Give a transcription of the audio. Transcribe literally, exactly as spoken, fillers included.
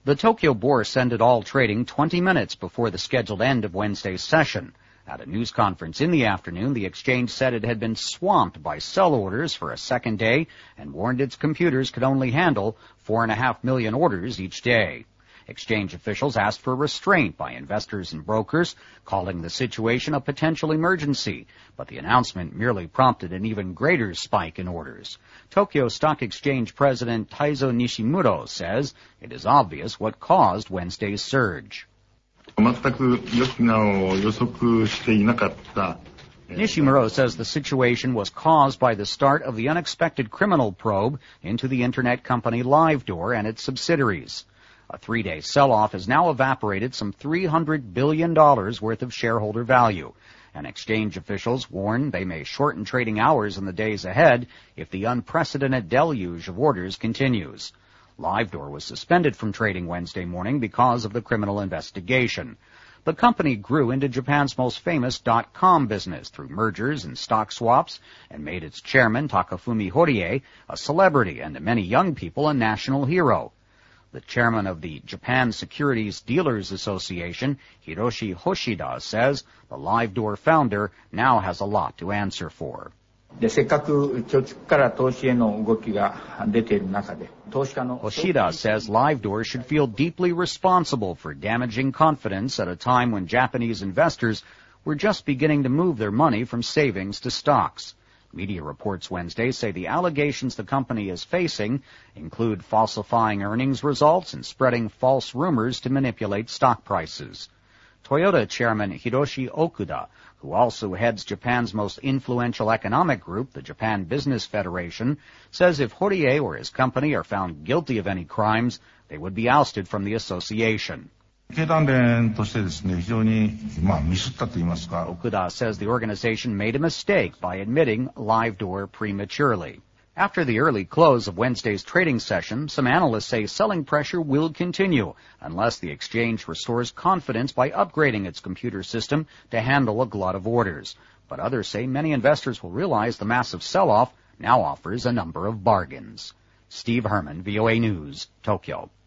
The Tokyo Bourse ended all trading twenty minutes before the scheduled end of Wednesday's session. At a news conference in the afternoon, the exchange said it had been swamped by sell orders for a second day and warned its computers could only handle four and a half million orders each day. Exchange officials asked for restraint by investors and brokers, calling the situation a potential emergency, but the announcement merely prompted an even greater spike in orders. Tokyo Stock Exchange President Taizo Nishimuro says it is obvious what caused Wednesday's surge. Nishimuro says the situation was caused by the start of the unexpected criminal probe into the internet company LiveDoor and its subsidiaries. A three-day sell-off has now evaporated some three hundred billion dollars worth of shareholder value, and exchange officials warn they may shorten trading hours in the days ahead if the unprecedented deluge of orders continues. LiveDoor was suspended from trading Wednesday morning because of the criminal investigation. The company grew into Japan's most famous dot-com business through mergers and stock swaps and made its chairman, Takafumi Horie, a celebrity and to many young people a national hero. The chairman of the Japan Securities Dealers Association, Hiroshi Hoshida, says the LiveDoor founder now has a lot to answer for. Hoshida says LiveDoor should feel deeply responsible for damaging confidence at a time when Japanese investors were just beginning to move their money from savings to stocks. Media reports Wednesday say the allegations the company is facing include falsifying earnings results and spreading false rumors to manipulate stock prices. Toyota chairman Hiroshi Okuda, who also heads Japan's most influential economic group, the Japan Business Federation, says if Horie or his company are found guilty of any crimes, they would be ousted from the association. Okuda says the organization made a mistake by admitting LiveDoor prematurely. After the early close of Wednesday's trading session, some analysts say selling pressure will continue unless the exchange restores confidence by upgrading its computer system to handle a glut of orders. But others say many investors will realize the massive sell-off now offers a number of bargains. Steve Herman, V O A News, Tokyo.